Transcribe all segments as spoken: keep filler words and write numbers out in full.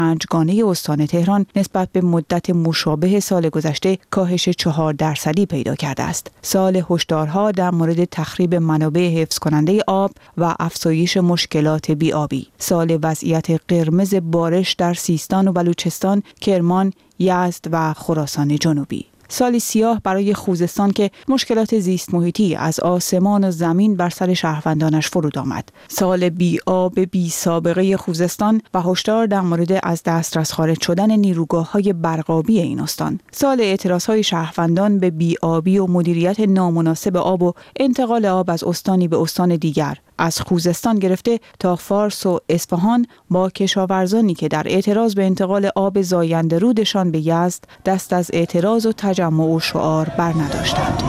پنجگانه استان تهران نسبت به مدت مشابه سال گذشته کاهش چهار درصدی پیدا کرده است. سال هشدارها در مورد تخریب منابع حفظ کننده آب و افزایش مشکلات بی‌آبی. سال وضعیت قرمز بارش در سیستان و بلوچستان، کرمان، یزد و خراسان جنوبی. سالی سیاه برای خوزستان که مشکلات زیست محیطی از آسمان و زمین بر سر شهروندانش فرود آمد. سال بی آب بی سابقه خوزستان و هشدار در مورد از دسترس خارج شدن نیروگاه‌های برقابی این استان. سال اعتراض‌های شهروندان به بی آبی و مدیریت نامناسب آب و انتقال آب از استانی به استان دیگر، از خوزستان گرفته تا فارس و اصفهان، با کشاورزانی که در اعتراض به انتقال آب زاینده رودشان به یزد دست از اعتراض و تجمع و شعار برنداشتند.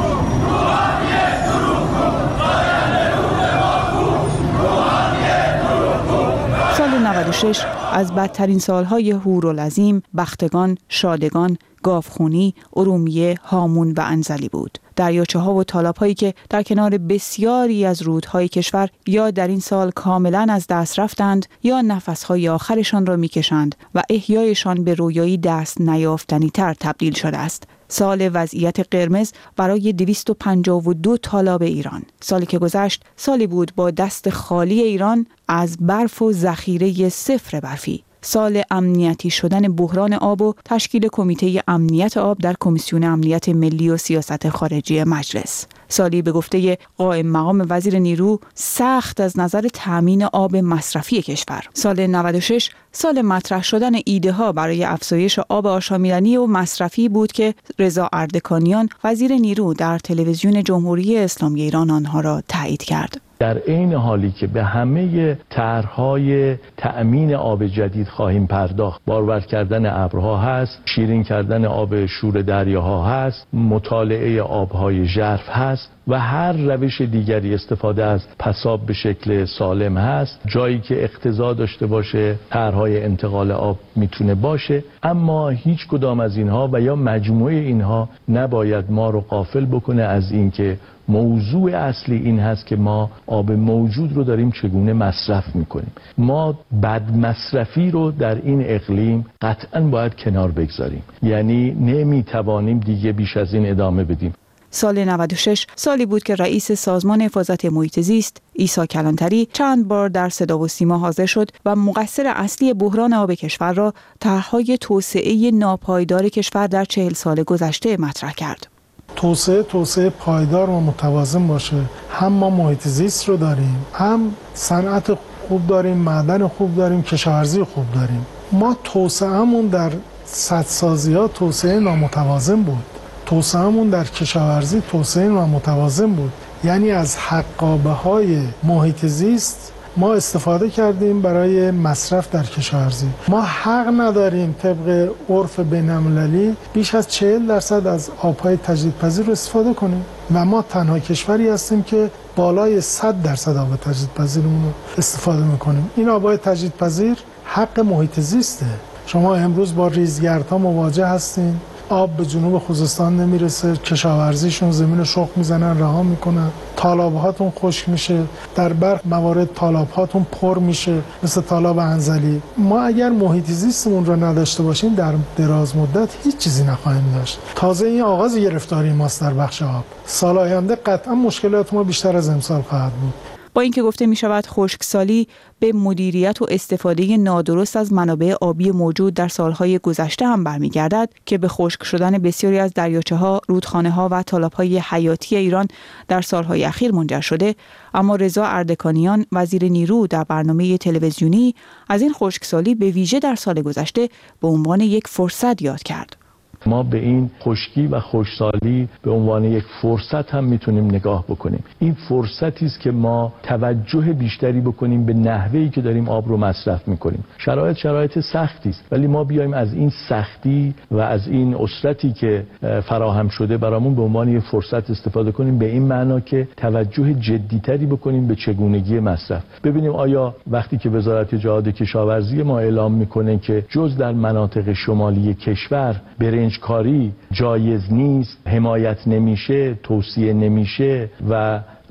سال نود و شش از بدترین سالهای هورالعظیم، بختگان، شادگان، گاوخونی، ارومیه، هامون و انزلی بود. دریاچه ها و تالاب هایی که در کنار بسیاری از رودهای کشور یا در این سال کاملا از دست رفتند یا نفسهای آخرشان را میکشند و احیایشان به رویایی دست نیافتنی تر تبدیل شده است. سال وضعیت قرمز برای دویست و پنجاه و دو تالاب ایران. سالی که گذشت سالی بود با دست خالی ایران از برف و ذخیره صفر برفی. سال امنیتی شدن بحران آب و تشکیل کمیته امنیت آب در کمیسیون امنیت ملی و سیاست خارجی مجلس. سالی به گفته قائم مقام وزیر نیرو سخت از نظر تامین آب مصرفی کشور. سال نود و شش سال مطرح شدن ایده ها برای افزایش آب آشامیدنی و مصرفی بود که رضا اردکانیان وزیر نیرو در تلویزیون جمهوری اسلامی ایران آنها را تایید کرد. در عین حالی که به همه طرح‌های تأمین آب جدید خواهیم پرداخت، بارور کردن ابرها هست، شیرین کردن آب شور دریاها هست، مطالعه آبهای ژرف هست و هر روش دیگری استفاده از پساب به شکل سالم هست. جایی که اقتضا داشته باشه طرح‌های انتقال آب میتونه باشه، اما هیچ کدام از اینها و یا مجموعه اینها نباید ما رو غافل بکنه از اینکه موضوع اصلی این هست که ما آب موجود رو داریم چگونه مصرف میکنیم. ما بد مصرفی رو در این اقلیم قطعاً باید کنار بگذاریم، یعنی نمیتوانیم دیگه بیش از این ادامه بدیم. سال نود و شش سالی بود که رئیس سازمان حفاظت محیط زیست عیسی کلانتری چند بار در صدا و سیما حاضر شد و مقصر اصلی بحران آب کشور را طرح‌های توسعه ناپایدار کشور در چهل سال گذشته مطرح کرد. توسعه توسعه پایدار و متوازن باشه. هم ما محیط زیست رو داریم، هم صنعت خوب داریم، معدن خوب داریم، کشاورزی خوب داریم. ما توسعه‌مون در سدسازی‌ها توسعه نامتوازن بود. توسعه‌مون در کشاورزی توسعه نامتوازن بود. یعنی از حقابه‌های محیط زیست ما استفاده کردیم برای مصرف در کشاورزی. ما حق نداریم طبق عرف بین‌المللی بیش از چهل درصد از آب‌های تجدیدپذیر رو استفاده کنیم و ما تنها کشوری هستیم که بالای صد درصد آب تجدیدپذیرمون رو استفاده می‌کنیم. این آب‌های تجدیدپذیر حق محیط زیسته. شما امروز با ریزگردها مواجه هستین، آب به جنوب خوزستان نمیرسه، کشاورزیشون زمین شخم میزنن رها میکنن، تالابهاتون خشک میشه، در برخی موارد تالابهاتون پر میشه مثل تالاب انزلی. ما اگر محیط زیستمون رو نداشته باشیم در دراز مدت هیچ چیزی نخواهیم داشت. تازه این آغاز گرفتاری ماست در بخش آب. سال آینده قطعا مشکلات ما بیشتر از امسال خواهد بود. با اینکه گفته می شود خشکسالی به مدیریت و استفاده نادرست از منابع آبی موجود در سالهای گذشته هم برمیگردد که به خشک شدن بسیاری از دریاچه‌ها، رودخانه‌ها و تالاب‌های حیاتی ایران در سالهای اخیر منجر شده، اما رضا اردکانیان وزیر نیرو در برنامه تلویزیونی از این خشکسالی به ویژه در سال گذشته به عنوان یک فرصت یاد کرد. ما به این خشکی و خشکسالی به عنوان یک فرصت هم میتونیم نگاه بکنیم. این فرصتی است که ما توجه بیشتری بکنیم به نحوهی که داریم آب رو مصرف میکنیم. شرایط شرایط سختی است، ولی ما بیایم از این سختی و از این اسرتی که فراهم شده برامون به عنوان یک فرصت استفاده کنیم، به این معنا که توجه جدیتری بکنیم به چگونگی مصرف. ببینیم آیا وقتی که وزارت جهاد کشاورزی ما اعلام میکنه که جز در مناطق شمالی کشور برنج کاری جایز نیست، حمایت نمیشه، توصیه نمیشه و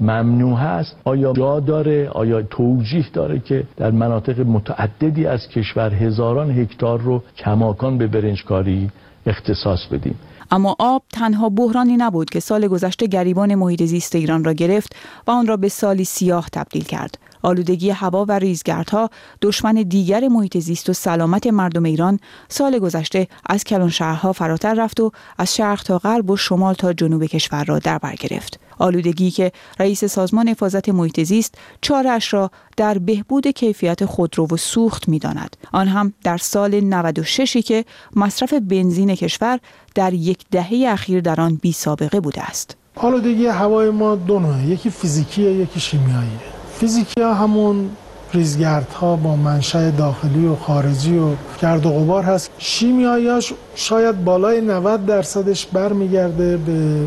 ممنوع هست آیا جا داره، آیا توجیه داره که در مناطق متعددی از کشور هزاران هکتار رو کماکان به برنجکاری اختصاص بدیم؟ اما آب تنها بحرانی نبود که سال گذشته گریبان محیط زیست ایران را گرفت و آن را به سالی سیاه تبدیل کرد. آلودگی هوا و ریزگردها دشمن دیگر محیط زیست و سلامت مردم ایران سال گذشته از کلان شهرها فراتر رفت و از شرق تا غرب و شمال تا جنوب کشور را در بر گرفت. آلودگی که رئیس سازمان حفاظت محیط زیست چاره‌اش را در بهبود کیفیت خودرو و سوخت می‌داند. آن هم در سال نود و شش که مصرف بنزین کشور در یک دهه اخیر در آن بی سابقه بوده است. آلودگی هوای ما دو نوعه، یکی فیزیکیه یکی شیمیاییه. فیزیکی ها همون ریزگردها با منشأ داخلی و خارجی و گرد و غبار هست. شیمیایی‌هاش شاید بالای نود درصدش برمیگرده به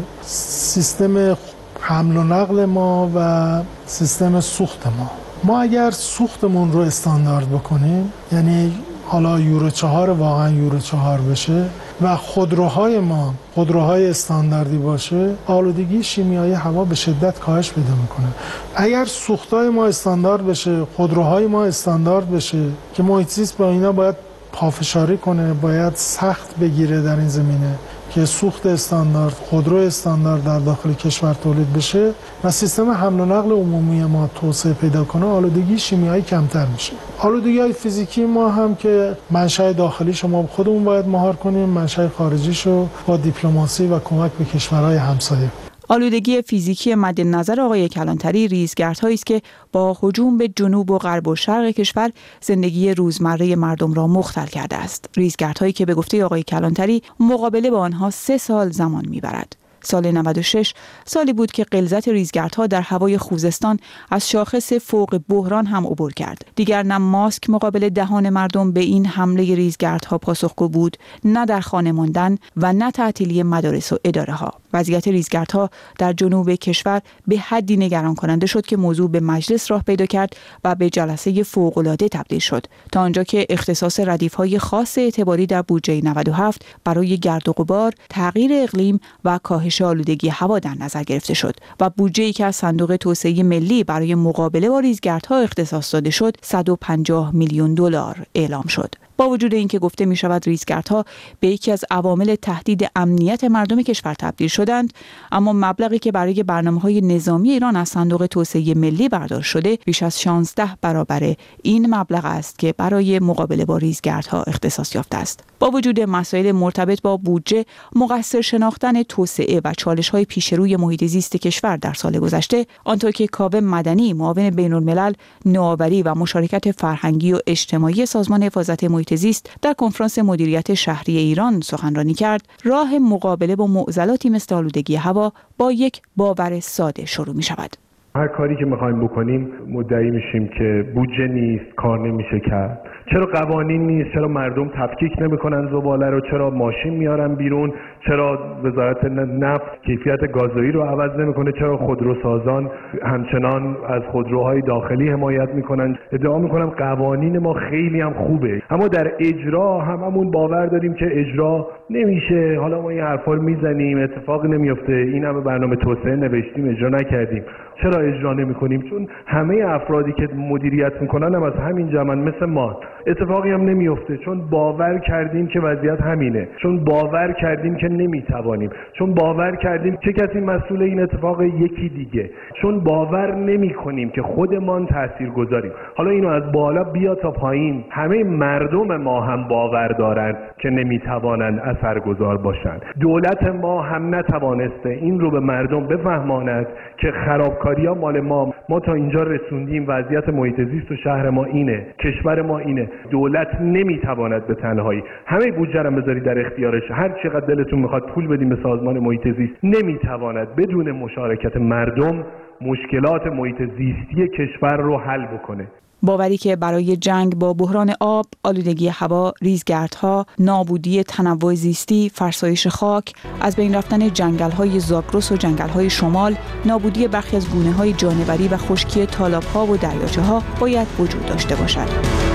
سیستم حمل و نقل ما و سیستم سوخت ما. ما اگر سوختمون رو استاندارد بکنیم، یعنی حالا یورو چهار واقعا یورو چهار بشه و خودروهای ما خودروهای استانداردی باشه، آلودگی شیمیایی هوا به شدت کاهش پیدا میکنه. اگر سوختای ما استاندارد بشه، خودروهای ما استاندارد بشه که محیط زیست با اینا باید پافشاری کنه، باید سخت بگیره در این زمینه که سوخت استاندارد، خودرو استاندارد در داخل کشور تولید بشه و سیستم حمل و نقل عمومی ما توسعه پیدا کنه، آلودگی شیمیایی کمتر میشه. آلودگی‌های فیزیکی ما هم که منشأ داخلی شما خودمون باید مهار کنیم، منشأ خارجیشو با دیپلماسی و کمک به کشورهای همسایه. آلودگی فیزیکی مد نظر آقای کلانتری ریزگردهایی است که با هجوم به جنوب و غرب و شرق کشور زندگی روزمره مردم را مختل کرده است. ریزگردهایی که به گفته آقای کلانتری مقابله با آنها سه سال زمان میبرد. سال نود و شش سالی بود که غلظت ریزگردها در هوای خوزستان از شاخص فوق بحران هم عبور کرد. دیگر نه ماسک مقابل دهان مردم به این حمله ریزگردها پاسخگو بود، نه در خانه ماندن و نه تعطیلی مدارس و اداره ها. وضعیت ریزگردها در جنوب کشور به حدی نگران کننده شد که موضوع به مجلس راه پیدا کرد و به جلسه فوق‌العاده تبدیل شد، تا آنجا که اختصاص ردیف‌های خاص اعتباری در بودجه نود و هفت برای گرد و غبار، تغییر اقلیم و کاهش آلودگی هوا در نظر گرفته شد و بودجه‌ای که از صندوق توسعه ملی برای مقابله با ریزگردها اختصاص داده شد صد و پنجاه میلیون دلار اعلام شد. با وجود اینکه گفته می شود ریزگردها به یکی از عوامل تهدید امنیت مردم کشور تبدیل شدند، اما مبلغی که برای برنامه‌های نظامی ایران از صندوق توسعه ملی برداشت شده بیش از شانزده برابر این مبلغ است که برای مقابله با ریزگردها اختصاص یافته است. با وجود مسائل مرتبط با بودجه، مقصر شناختن توسعه و چالش‌های پیشروی محیط زیست کشور در سال گذشته، آنطور که کاوه مدنی، معاون بین‌الملل نوآوری و مشارکت فرهنگی و اجتماعی سازمان حفاظت محیط زیست در کنفرانس مدیریت شهری ایران سخنرانی کرد، راه مقابله با معضلاتی مثل آلودگی هوا با یک باور ساده شروع می‌شود. هر کاری که می‌خوایم بکنیم مدعی میشیم که بودجه نیست، کار نمیشه کرد. چرا قوانین نیست؟ چرا مردم تفکیک نمی‌کنن زباله رو؟ چرا ماشین میارن بیرون؟ چرا وزارت نفت کیفیت گازوئیل رو عوض نمی‌کنه؟ چرا خودروسازان همچنان از خودروهای داخلی حمایت می‌کنن؟ ادعا می‌کنم قوانین ما خیلی هم خوبه، اما در اجرا هممون باور داریم که اجرا نمیشه. حالا ما این حرفا رو میزنیم، اتفاقی نمیفته. این همه برنامه توسعه نوشتیم، اجرا نکردیم. چرا اجرا نمی‌کنیم؟ چون همه افرادی که مدیریت می‌کنن هم از همین جمعن، مثل ما. اتفاقی هم نمیفته، چون باور کردیم که وضعیت همینه، چون باور کردیم که نمیتوانیم، چون باور کردیم چه کسی مسئول این اتفاق؟ یکی دیگه. چون باور نمی‌کنیم که خودمان تاثیرگذاریم. حالا اینو از بالا بیا تا پایین، همه مردم ما هم باور دارن که نمیتوانند اثرگذار باشند. دولت ما هم نتوانسته این رو به مردم بفهماند که خرابکاری‌ها مال ما، ما تا اینجا رسوندیم، وضعیت محیط زیست و شهر ما اینه، کشور ما اینه. دولت نمیتواند به تنهایی، همه بودجه رو بذاری در اختیارش، هر چقدر دلتون میخواد پول بدیم به سازمان محیط زیست، نمیتواند بدون مشارکت مردم مشکلات محیط زیستی کشور رو حل بکنه. باوری که برای جنگ با بحران آب، آلودگی هوا، ریزگردها، نابودی تنوع زیستی، فرسایش خاک، از بین رفتن جنگل‌های زاگرس و جنگل‌های شمال، نابودی برخی از گونه‌های جانوری و خشکی تالاب‌ها و دریاچه‌ها باید وجود داشته باشد.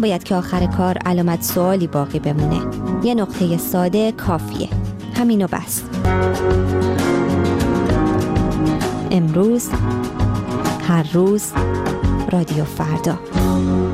نباید که آخر کار علامت سوالی باقی بمونه. یه نقطه ساده کافیه. همینو بس. امروز، هر روز، رادیو فردا.